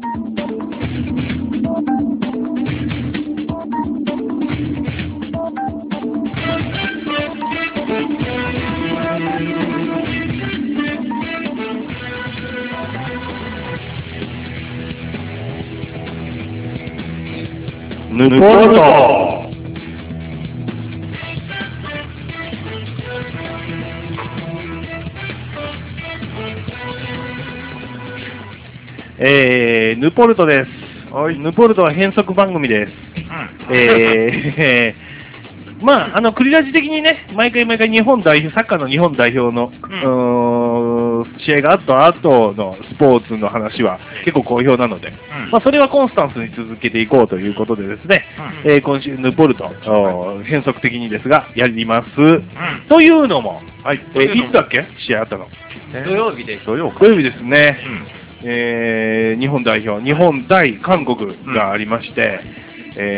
ヌポルト。ヌポルトです。ヌポルトは変則番組です。まあ、クリラジ的にね、毎回日本代表、サッカーの日本代表の、試合があった後のスポーツの話は結構好評なので、まあ、それはコンスタンスに続けていこうということでですね、今週ヌポルト、変則的にですが、やります。というのも、いつだっけ試合あったの？ 土曜日です。 土曜日ですね。日本代表、日本対韓国がありまして、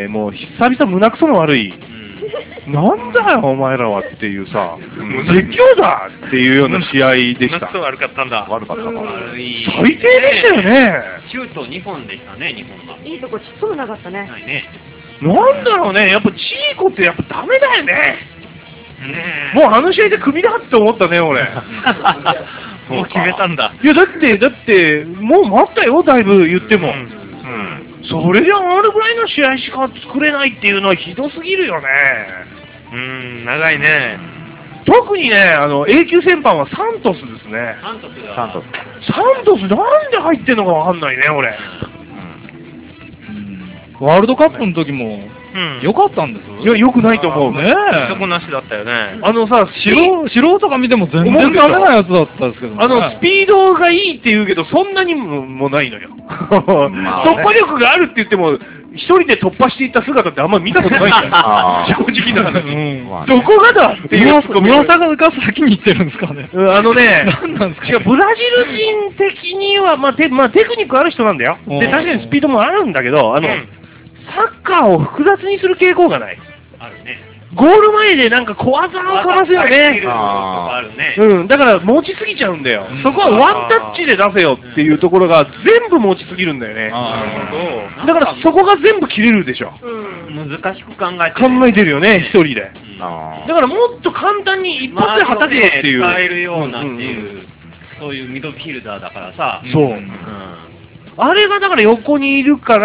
もう久々胸くその悪い、なんだよお前らはっていうさ、絶叫だっていうような試合でした。 悪かったんだ。 悪かった。 最低でしたよね。 シュート2本でしたね、日本が。 いいとこちっともなかったね。 はいね。 なんだろうね、やっぱチーコってやっぱダメだよね。もうあの試合でクビだって思ったね、俺。 もう決めたんだ。 いや、だって、もう待ったよ、だいぶ言っても。それであれぐらいの試合しか作れないっていうのはひどすぎるよね。 長いね。 特にね、永久戦犯はサントスですね。 サントスなんで入ってんのかわかんないね、俺。 ワールドカップの時も、良かったんですよ。 いや、良くないと思う。 ねえ。 底なしだったよね。 さ、 素人が見ても全然ダメなやつだったんですけどね。 スピードがいいって言うけど、そんなにもないのよ。突破力があるって言っても、一人で突破していった姿ってあんま見たことないんだよ。正直な話。どこがだっていう。 宮坂が先に行ってるんですかね。 何なんですか。 違う、 ブラジル人的には、テクニックある人なんだよ。で、確かにスピードもあるんだけど、サッカーを複雑にする傾向がない。 あるね。 ゴール前でなんか小技をかますよね。 あるね。 だから持ちすぎちゃうんだよ。そこはワンタッチで出せよっていうところが全部持ちすぎるんだよね。だからそこが全部切れるでしょ。 難しく考えてるよね、一人で。だからもっと簡単に一発で叩けよっていう。 使えるようなっていう、そういうミドフィルダーだからさ。 そう。あれがだから横にいるから、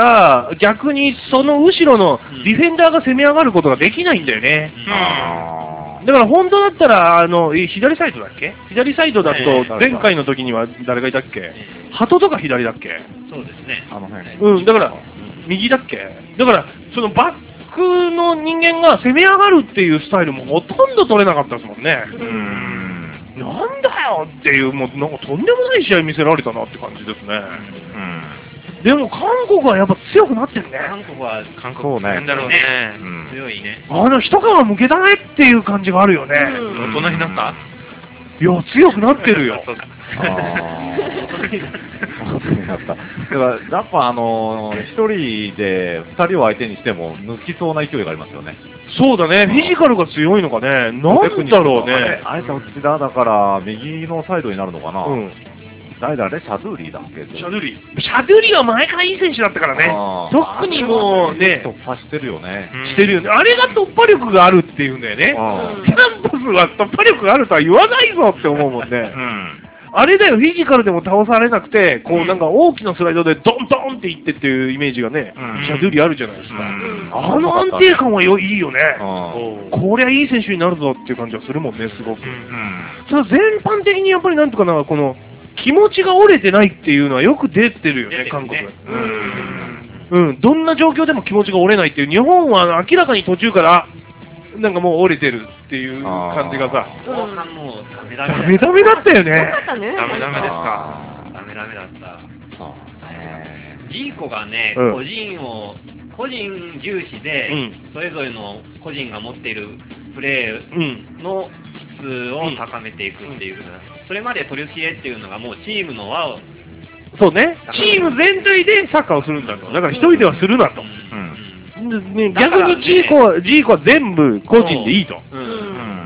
逆にその後ろのディフェンダーが攻め上がることができないんだよね。だから本当だったら、左サイドだっけ？左サイドだと、前回の時には誰がいたっけ？鳩とか左だっけ？ そうですね。 だから、右だっけ？だから、そのバックの人間が攻め上がるっていうスタイルもほとんど取れなかったですもんね。なんだよっていう、もうなんかとんでもない試合見せられたなって感じですね。でも韓国はやっぱ強くなってるね。 韓国なんだろうね。強いね。 一皮むけたねっていう感じがあるよね。 大人になった？ いや、強くなってるよ。 だからやっぱ一人で二人を相手にしても抜きそうな勢いがありますよね。 そうだね、フィジカルが強いのかね。なんだろうね。 あえて内田だから右のサイドになるのかな。誰だね、シャドゥリーだっけ？ シャドゥリーは前からいい選手だったからね。特にもうね、 突破してるよね。 してるよね。あれが突破力があるっていうんだよね。サントスは突破力があるとは言わないぞって思うもんね。あれだよ、フィジカルでも倒されなくて、こうなんか大きなスライドでドンドンっていってっていうイメージがね、シャドゥリーあるじゃないですか。安定感はいいよね。こりゃいい選手になるぞっていう感じはするもんね、すごく。ただ全般的にやっぱりなんとかな、この、気持ちが折れてないっていうのはよく出てるよね、韓国。どんな状況でも気持ちが折れないっていう、日本は明らかに途中から、なんかもう折れてるっていう感じがさ。 後半もうダメダメだったよね。 ダメですか。ダメだった。ジーコがね、個人重視で、それぞれの個人が持っているプレーの質を高めていくっていう。それまでトルシエっていうのがもうチームの輪を。 そうね。チーム全体でサッカーをするんだと。だから一人ではするなと。逆にジーコは全部個人でいいと。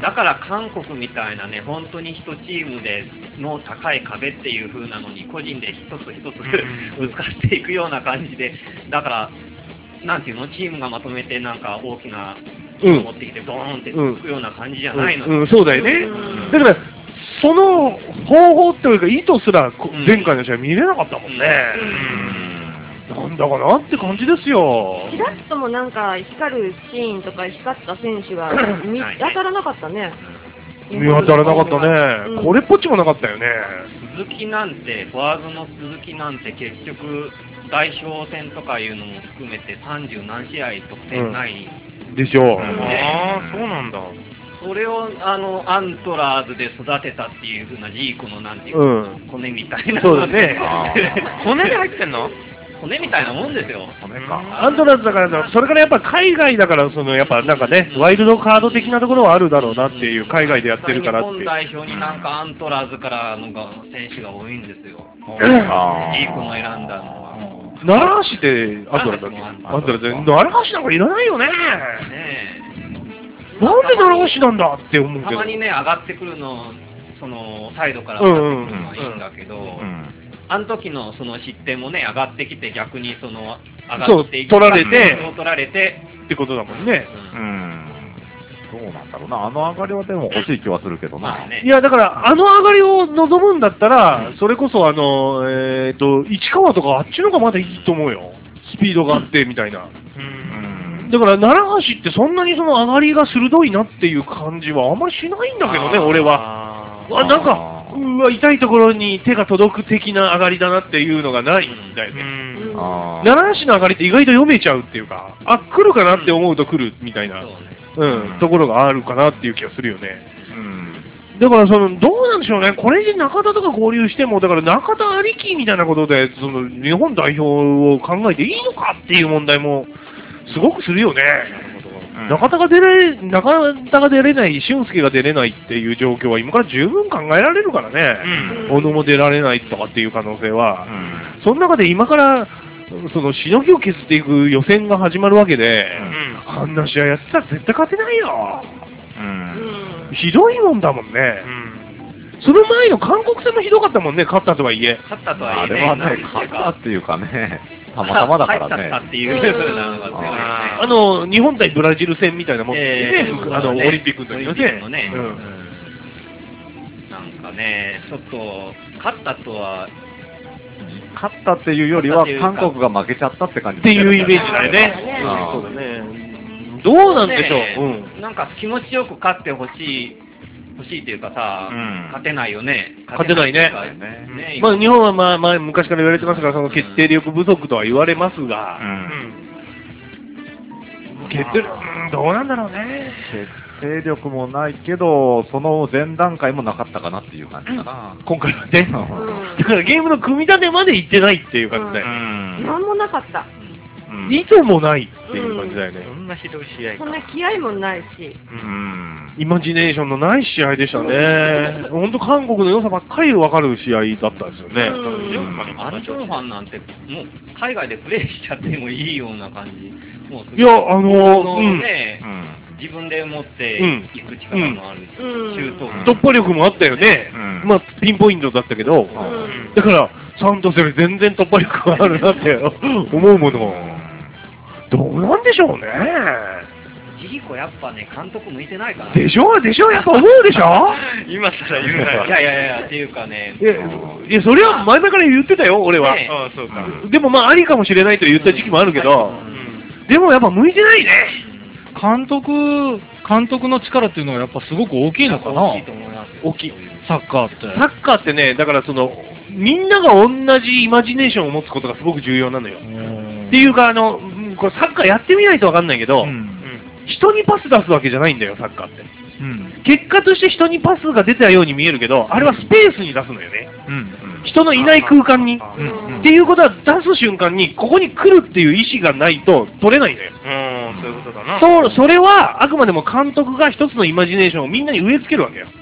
だから韓国みたいなね、本当に1チームでの高い壁っていう風なのに、個人で一つ一つぶつかっていくような感じで、だから、なんていうの、チームがまとめてなんか大きな持ってきて、ドーンってつくような感じじゃないの。 そうだよね。だから、その方法っていうか、意図すら前回の試合見れなかったもんね。なんだかなって感じですよ。 ちらっともなんか光るシーンとか光った選手が見当たらなかったね。 見当たらなかったね。これっぽっちもなかったよね。 鈴木なんて、フォワードの鈴木なんて結局、代表戦とかいうのも含めて30何試合得点ないでしょう。 ああ、そうなんだ。 それをアントラーズで育てたっていう風なジーコのなんていうか、骨みたいな。 そうだね。 骨で入ってんの？ 骨みたいなもんですよ。 骨か。 アントラーズだから、それからやっぱ海外だから、やっぱなんかね、ワイルドカード的なところはあるだろうなっていう、海外でやってるからって。 日本代表になんかアントラーズからの選手が多いんですよ。ジーコの選んだのは。 奈良橋ってアントラーズだっけ？アントラーズ。奈良橋なんかいらないよね。なんで奈良橋なんだって思うけど。 たまにね、上がってくるの、サイドから上がってくるのはいいんだけど、あの時のその失点もね、上がってきて逆に上がっていく。 取られてってことだもんね。 どうなんだろうな。あの上がりはでも欲しい気はするけどな。 いや、だから、あの上がりを望むんだったら、それこそ市川とかあっちの方がまだいいと思うよ。スピードがあってみたいな。だから、奈良橋ってそんなにその上がりが鋭いなっていう感じはあんまりしないんだけどね、俺は。なんか、痛いところに手が届く的な上がりだなっていうのがないんだよね。奈良橋の上がりって意外と読めちゃうっていうか、来るかなって思うと来るみたいな。ところがあるかなっていう気がするよね。だからどうなんでしょうね、これで中田とか合流しても、だから中田ありきみたいなことで、日本代表を考えていいのかっていう問題もすごくするよね。中田が出れない、俊介が出れないっていう状況は今から十分考えられるからね。小野も出られないとかっていう可能性は。その中で今から、しのぎを削っていく予選が始まるわけで、あんな試合やってたら絶対勝てないよ。ひどいもんだもんね。その前の韓国戦もひどかったもんね、勝ったとはいえ。 勝ったとはいえ、 あれはね、勝ったっていうかね、たまたまだからね。 勝ったっていう風なのが強いね。 日本対ブラジル戦みたいなもんでね、オリンピックの時のね。 なんかね、ちょっと、勝ったとは、 勝ったっていうよりは、韓国が負けちゃったって感じっていうイメージだよね。そうだね。どうなんでしょう。 なんか気持ちよく勝ってほしいっていうかさ、勝てないよね。 勝てないね。まあ日本はまあ昔から言われてますから、その決定力不足とは言われますが、どうなんだろうね。 決定力もないけど、その前段階もなかったかなっていう感じかな。 今回はね。だからゲームの組み立てまでいってないっていう感じだよ。 なんもなかった。 意図もないっていう感じだよね。 そんなひどい試合そんな気合もないし。 イマジネーションのない試合でしたね。本当韓国の良さばっかり分かる試合だったんですよね。 アン・チョンファンなんて、もう海外でプレーしちゃってもいいような感じ。 いや、 自分で持っていく力もあるし、 突破力もあったよね。まあ、ピンポイントだったけど、だから、サントスより全然突破力があるなって思うもの。どうなんでしょうね。 ジーコやっぱね、監督向いてないかな。 でしょやっぱ思うでしょ今更言うなよ。 いや、っていうかね。 いや、それは前々から言ってたよ、俺は。 そうか。 でもまあ、ありかもしれないと言った時期もあるけど、でもやっぱ向いてないね。 監督の力っていうのはやっぱすごく大きいのかな。 大きいと思います。 大きい。 サッカーって。 サッカーってね、だからみんなが同じイマジネーションを持つことがすごく重要なのよ。っていうか、これサッカーやってみないとわかんないけど、人にパス出すわけじゃないんだよ、サッカーって。結果として人にパスが出たように見えるけど、あれはスペースに出すのよね。人のいない空間に。っていうことは出す瞬間に、ここに来るっていう意思がないと取れないのよ。 そういうことだな。 それは、あくまでも監督が一つのイマジネーションをみんなに植え付けるわけよ。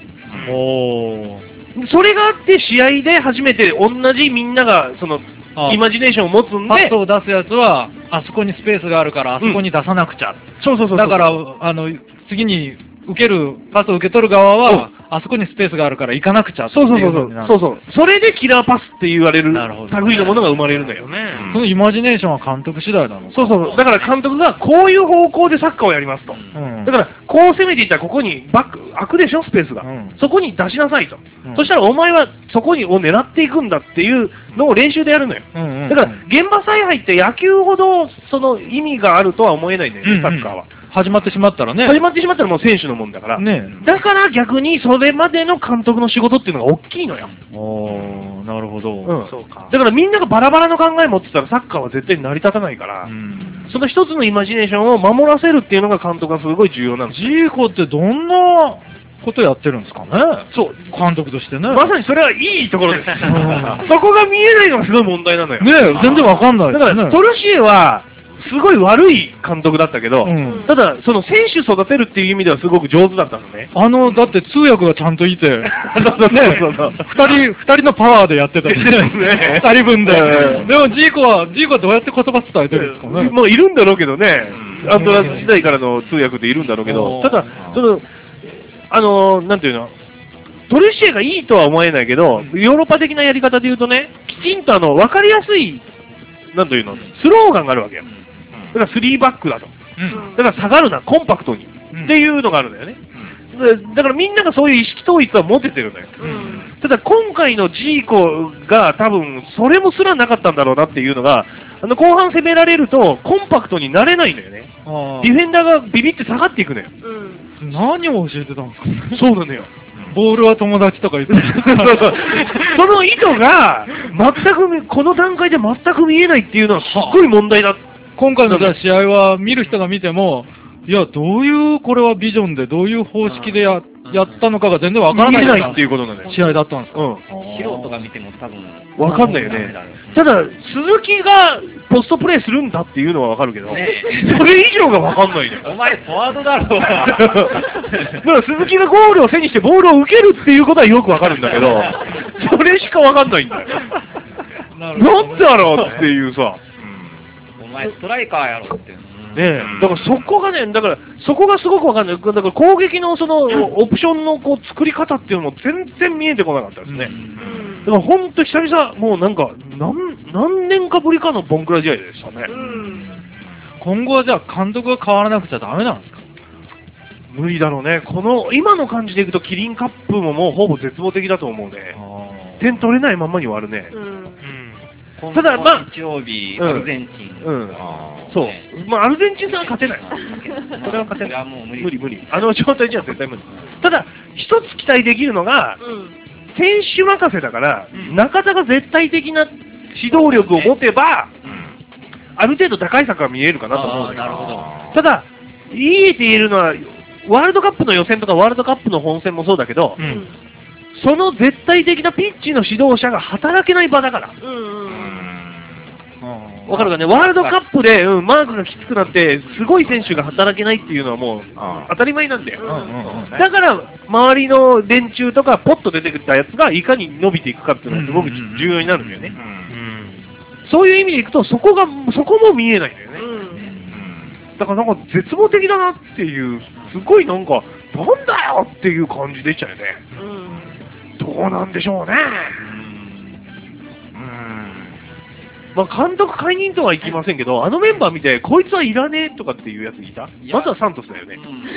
それがあって試合で初めて同じみんながイマジネーションを持つんで、 パスを出すやつはあそこにスペースがあるからあそこに出さなくちゃ。 そう。 だから次にパスを受け取る側は、あそこにスペースがあるから行かなくちゃっていそう。それでキラーパスって言われるなるほど類のものが生まれるのよ。 そのイマジネーションは監督次第なのか。 そう。だから監督がこういう方向でサッカーをやりますと。 うん。 だから、こう攻めていったらここに空くでしょ、スペースが。そこに出しなさいと。そしたらお前はそこを狙っていくんだっていうのを練習でやるのよ。だから、現場采配って野球ほどその意味があるとは思えないんだよね、サッカーは。 始まってしまったらね。 始まってしまったらもう選手のもんだから。 ね。 だから逆にそれまでの監督の仕事っていうのが大きいのよ。 なるほど。 そうか。だからみんながバラバラの考え持ってたらサッカーは絶対成り立たないから、その一つのイマジネーションを守らせるっていうのが監督がすごい重要なんです。 ジーコってどんなことやってるんですかね。 そう。 監督としてね。 まさにそれはいいところです。そこが見えないのがすごい問題なのよ。 ね全然わかんないですね。 だから、トルシエは、すごい悪い監督だったけど、ただ、その選手育てるっていう意味ではすごく上手だったのね。 だって通訳がちゃんといて、二人のパワーでやってたんですね。二人分で。でもジーコはどうやって言葉伝えてるんですかね。 もういるんだろうけどね。アントラス時代からの通訳でいるんだろうけど、ただ、なんていうの、トルシエがいいとは思えないけど、ヨーロッパ的なやり方で言うとね、きちんと分かりやすい、なんというの、スローガンがあるわけよ。だから3バックだと。だから下がるな、コンパクトに。っていうのがあるんだよね。だからみんながそういう意識統一は持ててるんだよ。ただ今回のジーコが多分それもすらなかったんだろうなっていうのが、後半攻められるとコンパクトになれないんだよね。ディフェンダーがビビって下がっていくのよ。 何を教えてたんですかね。 そうなのよ。 ボールは友達とか言ってその意図が全くこの段階で全く見えないっていうのはすっごい問題だ。 今回の試合は見る人が見ても、いや、どういうこれはビジョンでどういう方式でやったのかが全然わからないっていうことなんだよ。 試合だったんですか。 素人が見ても多分わかんないよね。ただ鈴木がポストプレーするんだっていうのはわかるけど、それ以上がわかんないね。 お前フォワードだろ。 だから鈴木がゴールを背にしてボールを受けるっていうことはよくわかるんだけど、それしかわかんないんだよ。なんだろうっていうさ。 お前ストライカーやろって。 ねだからそこがね、だからそこがすごくわかんない。だから攻撃のそのオプションのこう作り方っていうのも全然見えてこなかったですね。だから本当久々、もうなんか何年かぶりかのボンクラ試合でしたね。 今後はじゃあ監督が変わらなくちゃダメなんですか。 無理だろうね。この今の感じでいくとキリンカップももうほぼ絶望的だと思うね。点取れないままに終わるね。ただまあ日曜日アルゼンチン。 そう。まあアルゼンチンさんは勝てない。それは勝てない。無理。あの状態じゃ絶対無理。ただ一つ期待できるのが、選手任せだから、中田が絶対的な指導力を持てば、ある程度高い策が見えるかなと思うんだけど。ただ言えるのはワールドカップの予選とかワールドカップの本戦もそうだけど、その絶対的なピッチの指導者が働けない場だから。わかるかね、ワールドカップで、マークがきつくなって、すごい選手が働けないっていうのはもう当たり前なんだよ。だから、周りの連中とか、ポッと出てきたやつがいかに伸びていくかっていうのはすごく重要になるんだよね。そういう意味でいくと、そこも見えないんだよね。だからなんか絶望的だなっていう、すごいなんか、なんだよっていう感じ出ちゃうよね。どうなんでしょうね。まあ監督解任とはいきませんけど、あのメンバー見て、こいつはいらねえとかっていうやついた？まずはサントスだよね。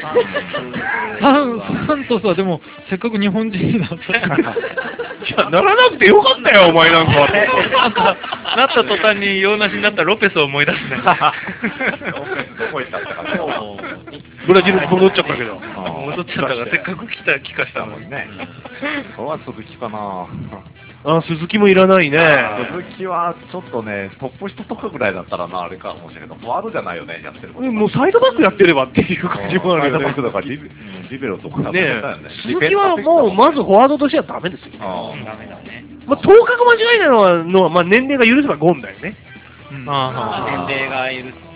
サントスはでも、せっかく日本人になったから。 いや、ならなくてよかったよ、お前なんか。 なった途端に用なしになったロペスを思い出すね。 ロペスどこ行ったったかね。 ブラジルに戻っちゃったけど。 戻っちゃったから、せっかく帰化したのにね。 それは鈴木かな。 鈴木もいらないね。 鈴木はちょっとね、トップ下とかぐらいだったらな、あれかもしれないけど、フォワードじゃないよね、やってること。 もうサイドバックやってればっていう感じもあるよね。 サイドバックとかリベロとかね。鈴木はもうまずフォワードとしてはダメですよ。 ダメだね。 まあ、頭角間違いなのは、まあ、年齢が許せばゴンだよね。 年齢が許して、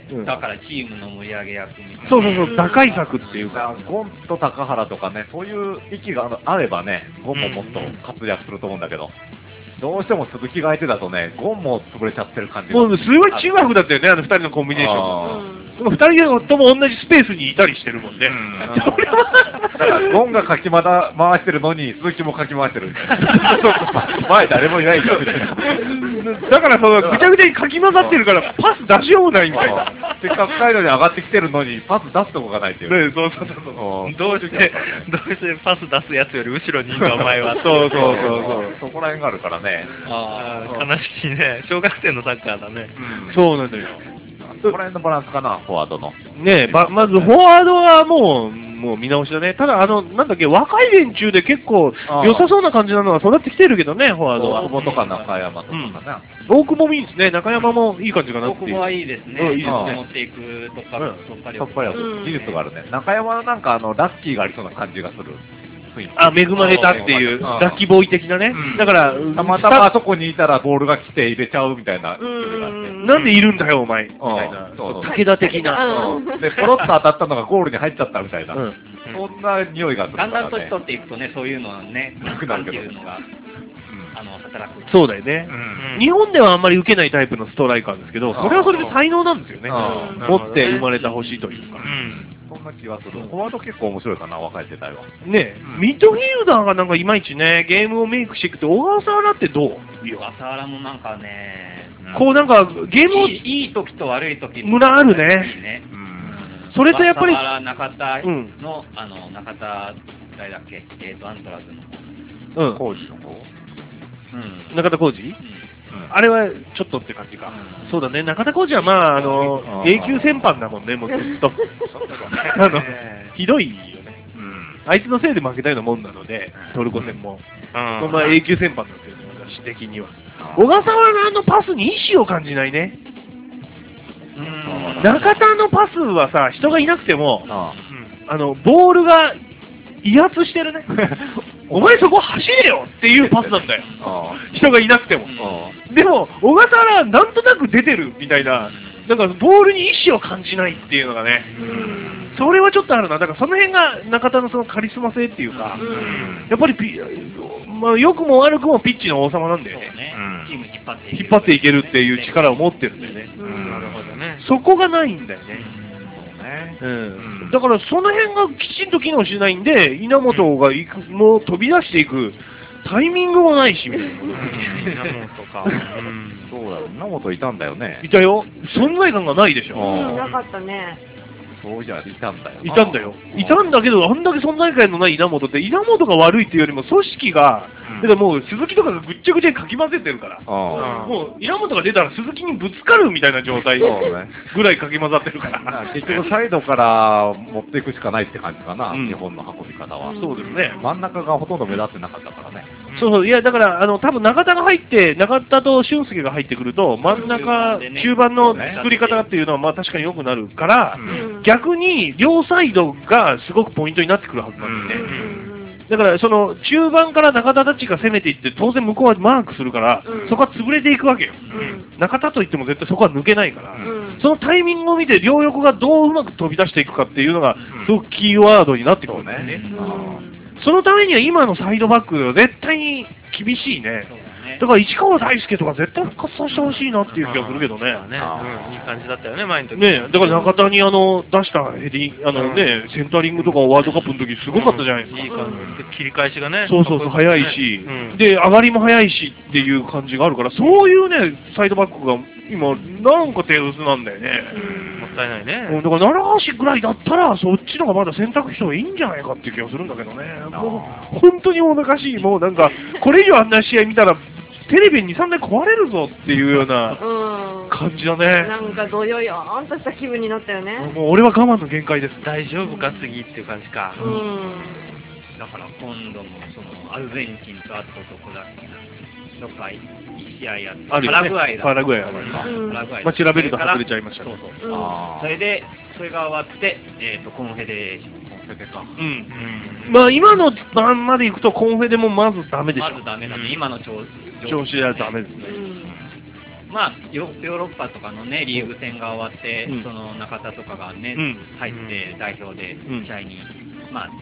だからチームの盛り上げ役みたいな。 そう、打開策っていうか。 ゴンと高原とかね、そういう息があればね、ゴンももっと活躍すると思うんだけど、どうしても鈴木が相手だとね、ゴンも潰れちゃってる感じが。 もうすごい中学だったよね、あの二人のコンビネーション。 2人とも同じスペースにいたりしてるもんね。 だからゴンがかき回してるのに鈴木もかき回してるみたいな。前誰もいないじゃんみたいな。 だからそのぐちゃぐちゃにかき混ざってるからパス出しようもないみたいな。 せっかくサイドに上がってきてるのにパス出すとこがないっていう。 ね、そうそうそう。 どうしてパス出すやつより後ろにいるのお前は。 そう。 そこら辺があるからね。 悲しいね。小学生のサッカーだね。 そうなんだよ。 そこら辺のバランスかな、フォワードの。 ねえ、まずフォワードはもう見直しだね。ただ、なんだっけ、若い連中で結構良さそうな感じなのは育ってきてるけどね、フォワードは。 大久保とか中山とかね。 大久保もいいですね。中山もいい感じかなっていう。 大久保はいいですね。 いいですね。 持っていく突破力。 技術があるね。中山はなんかラッキーがありそうな感じがする。 恵まれたっていう、ラッキーボーイ的なね。だから、 たまたまあそこにいたらボールが来て入れちゃうみたいな。 なんでいるんだよ、お前。みたいな。武田的な。 で、ポロッと当たったのがゴールに入っちゃったみたいな。そんな匂いがするからね。 だんだん年取っていくとね、そういうのはね、 なくなるけど。 働く。 そうだよね。日本ではあんまり受けないタイプのストライカーですけど、それはそれで才能なんですよね。持って生まれた星というか。 そんな気はする。フォワード結構面白いかな、若い世代は。 ねミッドフィールダーがなんかいまいちね、ゲームをメイクしていくと、小笠原ってどう？ 小笠原もなんかね、 こうなんかゲームをいい時と悪い時村あるね。それとやっぱり、 中田の、中田、誰だっけ、アントラーズの。 工事の方？ 中田浩二？あれはちょっとって感じか。そうだね、中田浩二はまあ、永久戦犯だもんね、もうずっと。ひどいよね。あいつのせいで負けたようなもんなので、トルコ戦も。そんな永久戦犯なんですよね、私的には。小笠原のパスに意志を感じないね。中田のパスはさ、人がいなくても、ボールが威圧してるね。お前そこ走れよっていうパスなんだよ。人がいなくても。でも、小笠原はなんとなく出てるみたいな、なんかボールに意志を感じないっていうのがね、それはちょっとあるな。だからその辺が中田のそのカリスマ性っていうか、やっぱり良くも悪くもピッチの王様なんだよね。 チーム引っ張っていけるっていう力を持ってるんだよね。 なるほどね。 そこがないんだよね。だからその辺がきちんと機能しないんで、稲本がもう飛び出していくタイミングもないし、みたいな。 稲本か。 そうだ、稲本いたんだよね。 いたよ。存在感がないでしょ。 なかったね。 そうじゃいたんだよ。 いたんだよ。いたんだけど、あんだけ存在感のない稲本って、稲本が悪いっていうよりも組織が、だからもう鈴木とかがぐっちゃぐちゃにかき混ぜてるから、もう稲本が出たら鈴木にぶつかるみたいな状態ぐらいかき混ざってるから。 結局サイドから持っていくしかないって感じかな、日本の運び方は。 そうですね。 真ん中がほとんど目立ってなかったからね。 いや、だから、多分中田が入って、中田と俊介が入ってくると、真ん中、中盤の作り方っていうのは、まあ確かに良くなるから、逆に両サイドがすごくポイントになってくるはずなんですね。だから、その中盤から中田たちが攻めていって、当然向こうはマークするから、そこは潰れていくわけよ。中田といっても絶対そこは抜けないから、そのタイミングを見て、両横がどううまく飛び出していくかっていうのが、すごくキーワードになってくるんだよね。そのためには今のサイドバックは絶対に厳しいね。だから市川大輔とか絶対復活させてほしいなっていう気がするけどね。 いい感じだったよね、前の時。 ね、だから中田に出したヘディセンタリングとかワールドカップの時すごかったじゃないですか。 いい感じで切り返しがね。 そう早いし、で上がりも早いしっていう感じがあるから、そういうねサイドバックが今なんか手薄なんだよね。 もったいないね。 だから奈良橋ぐらいだったらそっちの方がまだ選択肢の方がいいんじゃないかっていう気がするんだけどね。もう本当にもどかしい。もうなんかこれ以上あんな試合見たらテレビに2、3台壊れるぞっていうような感じだね。 なんかどよよーんとした気分になったよね。 もう俺は我慢の限界です。 大丈夫か次っていう感じか。 だから今度もそのアルゼンチンとあとどこだっけな。どっか1試合やって、パラグアイだ。 パラグアイある。まあ調べると外れちゃいましたね。 それが終わって、コンフェデレーション。 まあ今の番まで行くとコンフェでもまずダメでしょ。 まずダメだね。今の調子ではダメですね。 まあヨーロッパとかのねリーグ戦が終わって、その中田とかがね入って代表で試合にまあ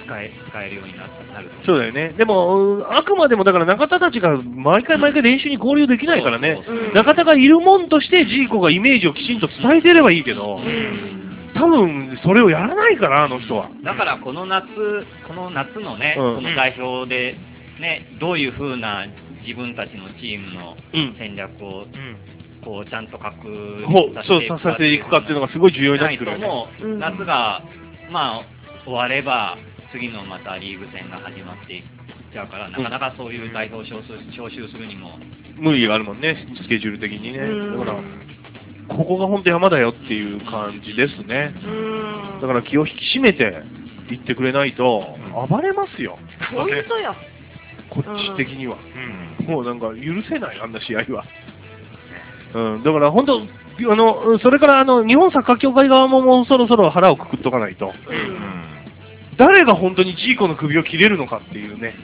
使えるようになると。 そうだよね。でも、あくまでもだから中田たちが毎回練習に合流できないからね、中田がいるもんとしてジーコがイメージをきちんと伝えてればいいけど、多分それをやらないから、あの人は。 だからこの夏のね、この代表で、ね、どういうふうな自分たちのチームの戦略を、こうちゃんと確立させていくかっていうのがすごい重要になってくるよね。 もう夏が、まあ、終われば、次のまたリーグ戦が始まっていっちゃうから、なかなかそういう代表招集するにも。 無理があるもんね、スケジュール的にね。だから、ここが本当山だよっていう感じですね。だから気を引き締めて行ってくれないと、暴れますよ。 本当よ。 こっち的には。もうなんか許せない、あんな試合は。だから本当、それから日本サッカー協会側もそろそろ腹をくくっとかないと。誰が本当にジーコの首を切れるのかっていうね。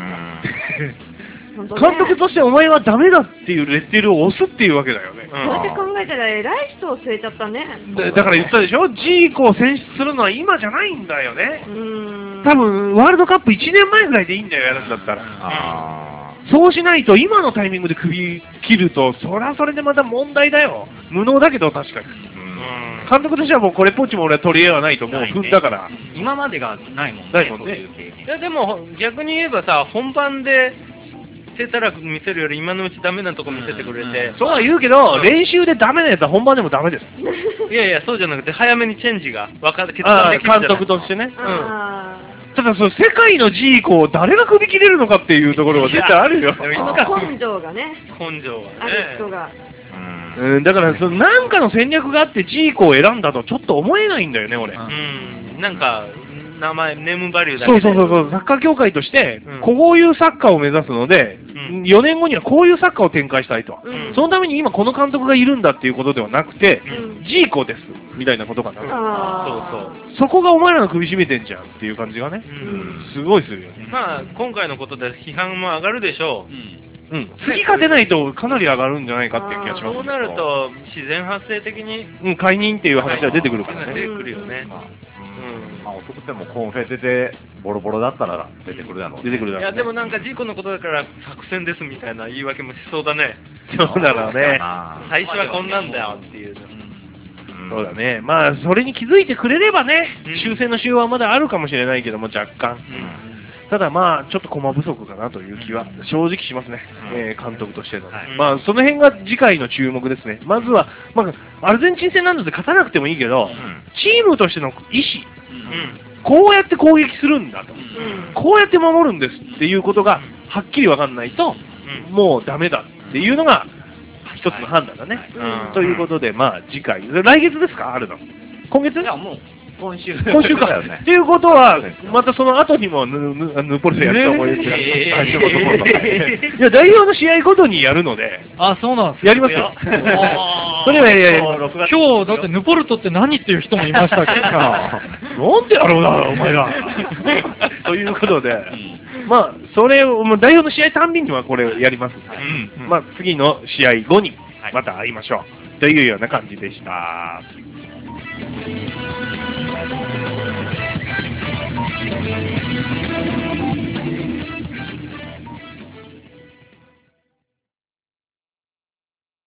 監督としてお前はダメだっていうレッテルを押すっていうわけだよね。 そうやって考えたら偉い人を据えちゃったね。 だから言ったでしょ、ジーコを選出するのは今じゃないんだよね。多分ワールドカップ1年前ぐらいでいいんだよ、やるんだったら。そうしないと今のタイミングで首切ると、それはそれでまた問題だよ。無能だけど確かに。監督としてはもうこれっぽっちも俺は取り柄はないと思う。踏んだから。 今までがないもんね。 ないもんね。 いやでも逆に言えばさ、本番で手たらく見せるより今のうちダメなとこ見せてくれて。 そうは言うけど、練習でダメなやつは本番でもダメです。 いやいや、そうじゃなくて早めにチェンジが分かる、決断できるじゃない。 監督としてね。ただ、その世界のジーコを誰が首切れるのかっていうところは絶対あるよ。 根性がね。 根性はね。 ある人が。 だから、なんかの戦略があってジーコを選んだとちょっと思えないんだよね、俺。 なんか、名前、ネームバリューだけで。 そう、サッカー協会として、こういうサッカーを目指すので、4年後にはこういうサッカーを展開したいと。そのために今この監督がいるんだっていうことではなくて、ジーコです、みたいなことかな。そこがお前らの首絞めてんじゃんっていう感じがね、すごいするよね。 まあ、今回のことで批判も上がるでしょう。 次勝てないとかなり上がるんじゃないかっていう気がします。 そうなると、自然発生的に。 解任っていう話は出てくるからね。 出てくるよね。 遅くてもコンフェ出てボロボロだったら出てくるだろう。 出てくるだろう。 いや、でもなんかジーコのことだから作戦ですみたいな言い訳もしそうだね。 そうだろうね。 最初はこんなんだよっていう。 そうだね。まあ、それに気づいてくれればね、修正のしようはまだあるかもしれないけども、若干。ただまあ、ちょっと駒不足かなという気は正直しますね。監督としての。まあ、その辺が次回の注目ですね。まずは、まあ、アルゼンチン戦なので勝たなくてもいいけど、チームとしての意思。こうやって攻撃するんだと。こうやって守るんですっていうことがはっきり分かんないと、もうダメだっていうのが一つの判断だね。ということで、まあ次回、来月ですかあるの。今月？ いや、もう今週か。っていうことは、またその後にもヌポルセやると思います。いや、代表の試合ごとにやるので。 あ、そうなんですやりますよ。それは今日、だってヌポルトって何っていう人もいましたけど。 なんでやろうな、お前ら。ということで、まあ、それを、代表の試合たんびにはこれをやります。まあ、次の試合後にまた会いましょう。というような感じでした。